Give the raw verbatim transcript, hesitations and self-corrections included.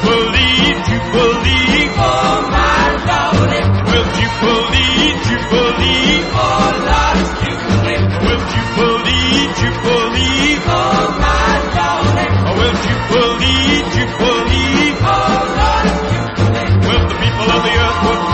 Jubilee, Jubilee. Oh, my Lordy. Will Jubilee, Jubilee. Oh, Lord's Jubilee. Will Jubilee, Jubilee. Oh, my Lordy. Will Jubilee, Jubilee. Oh, Lord's Jubilee. Will the people of the earth work